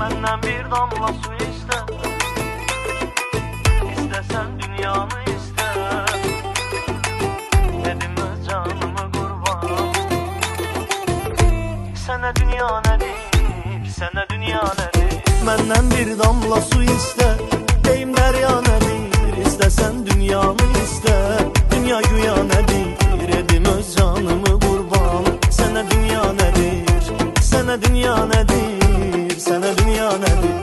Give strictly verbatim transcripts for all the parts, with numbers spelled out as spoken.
Məndən bir damla su istə, İstəsən dünyanı istə. Dedim öz canımı qurban, Sənə dünya nədir, sənə dünya nədir? Məndən bir damla su istə, deyim dərya nədir? İstəsən dünyanı istə, dünya güya nədir? Edim öz canımı qurban, sənə dünya nədir, sənə dünya nədir, sənə dünya nədir?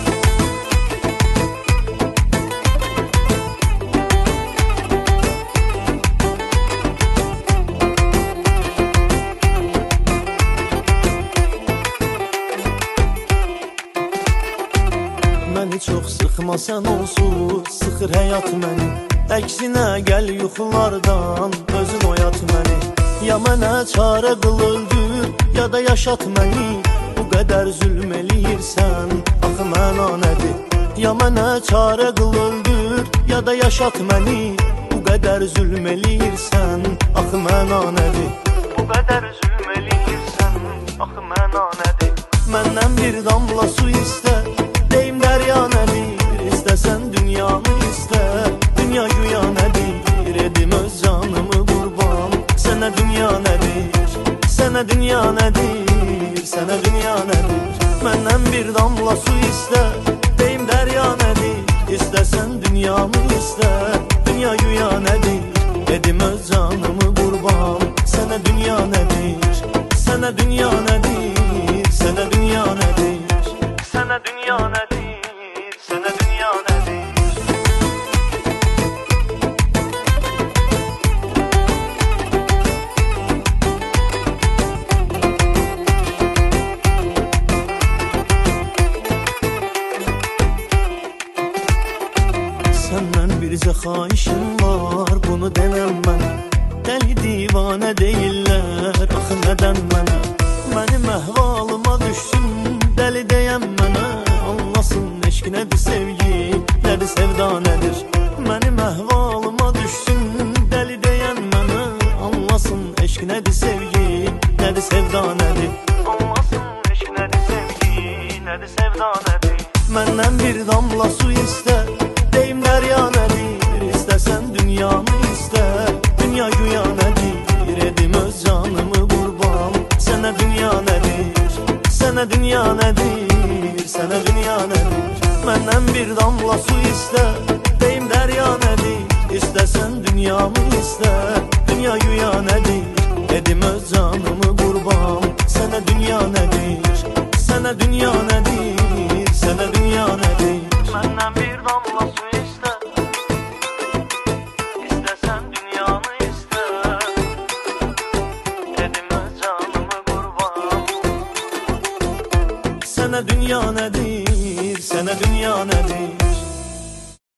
Məni çox sıxma sən onsuz, sıxır həyat məni. Əksinə gəl yuxulardan, özün oyat məni. Ya mənə çarə qıl öldür, ya da yaşat məni. Bu qədər zülm eləyirsən, axı məna nədir? Ya mənə çarə qıl öldür, ya da yaşat məni. Bu qədər zülm eləyirsən, axı məna nədir? Bu qədər zülm eləyirsən, axı məna nədir? Məndən bir damla su istə, deyim dərya nədir? İstəsən dünyanı istə, dünya güya nədir? Edim öz canımı qurban, sənə dünya nədir, sənə dünya nədir, sənə dünya nədir? Məndən bir damla su istə, deyim dərya nədir? İstəsən dünyanı istə, dünya güya nədir? Edim öz canımı qurban, sənə dünya nədir, sənə dünya nədir, sənə dünya nədir? Sənə dünya nədir, sənə dünya nədir? Səndən bircə xahişim var, bunu denəm mənə. Dəli divanə deyirlər, axı nədən mənə? Mənim əhvalıma düşsün, dəli deyəm mənə. Anlasın eşq nədir sevgi, nədir sevda nədir? Mənim əhvalıma düşsün, dəli deyəm mənə. Anlasın eşq nədir sevgi, nədir sevda nədir? Anlasın eşq nədir sevgi, nədir sevda nədir? Məndən bir damla su istə, deyim dərya nədir? İstəsən dünyanı istə, dünya güya nədir? Edim öz canımı qurban, sənə dünya nədir, sənə dünya nədir, sənə dünya nədir? Məndən bir damla su istə, deyim dərya nədir? İstəsən dünyanı istə, dünya güya nədir? Edim öz canımı qurban, sənə dünya nədir, sənə dünya nədir, sənə dünya nədir? Məndən bir damla su istə, İstəsən dünyanı istə, Edim öz canımı qurban, Sənə dünya nədir, sənə dünya nədir?